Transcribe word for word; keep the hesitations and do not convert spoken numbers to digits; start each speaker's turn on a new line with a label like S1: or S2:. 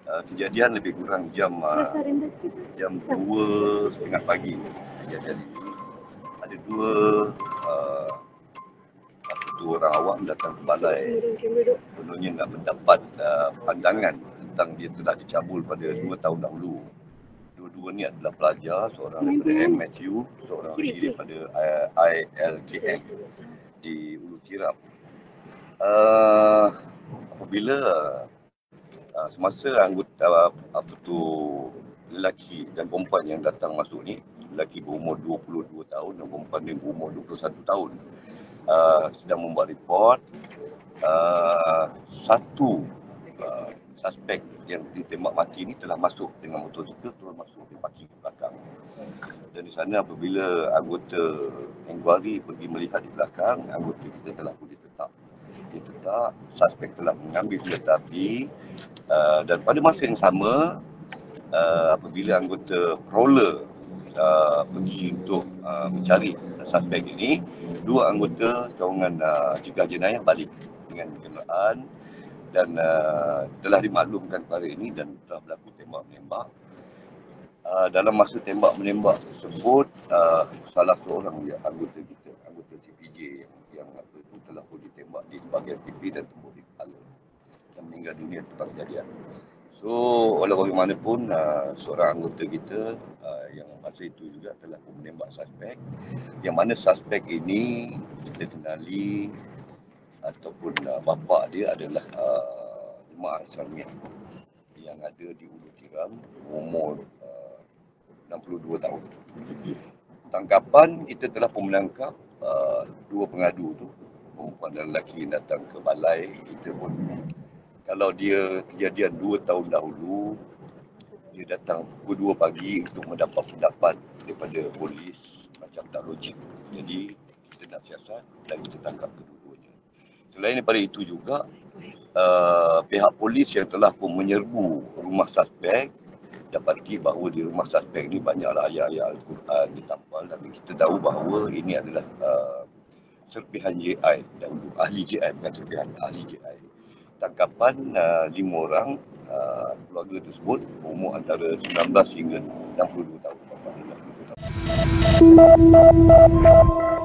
S1: Uh, kejadian lebih kurang jam uh, jam dua setengah pagi. Kejadian ini ada dua uh, dua orang awam datang ke balai, kononnya nak mendapat uh, pandangan tentang dia telah dicabul pada dua tahun dahulu. Dua-dua ni adalah pelajar, seorang daripada M H U, seorang lagi daripada uh, I L K M di Ulu Kirap. Uh, apabila uh, semasa anggota uh, apa tu lelaki dan perempuan yang datang masuk ni, lelaki berumur dua puluh dua tahun dan perempuan ni berumur dua puluh satu tahun, uh, sedang membuat report uh, satu uh, suspek yang ditembak mati ni telah masuk dengan motosikal, terus masuk di parking ke belakang. Dan di sana apabila anggota inquiry pergi melihat di belakang, anggota kita telah pun ditetap. Ditetap, suspek telah mengambil senjata api uh, dan pada masa yang sama uh, apabila anggota prowler uh, pergi untuk uh, mencari suspek ini, dua anggota cawangan uh, cegah jenayah balik dengan kenderaan dan uh, telah dimaklumkan perkara ini dan telah berlaku tembak-menembak. Uh, dalam masa tembak-menembak tersebut, uh, salah seorang anggota kita, anggota T P J yang, yang apa itu telah pun ditembak di bahagian pipi dan tembus di kepala dan meninggal dunia tempat kejadian. So, walau bagaimanapun, uh, seorang anggota kita uh, yang masa itu juga telah pun menembak suspek, yang mana suspek ini kita kenali ataupun uh, bapa dia adalah uh, jemaah Islamiah yang ada di Ulu Tiram, umur uh, enam puluh dua tahun. Tangkapan kita telah pun menangkap uh, dua pengadu tu, perempuan dan lelaki yang datang ke balai. Kita pun, kalau dia kejadian dua tahun dahulu, dia datang pukul dua pagi untuk mendapat pendapat daripada polis, macam tak logik. Jadi kita nak siasat dan kita tangkap kedua-duanya. Selain daripada itu juga, uh, pihak polis yang telah pun menyerbu rumah suspek dapati bahawa di rumah suspek ni banyaklah ayat-ayat Al-Quran ditampal, dan kita tahu bahawa ini adalah uh, serpihan J I, dahulu ahli J I, bukan serpihan, ahli J I. Tangkapan uh, lima orang uh, keluarga tersebut berumur antara sembilan belas hingga enam puluh dua tahun.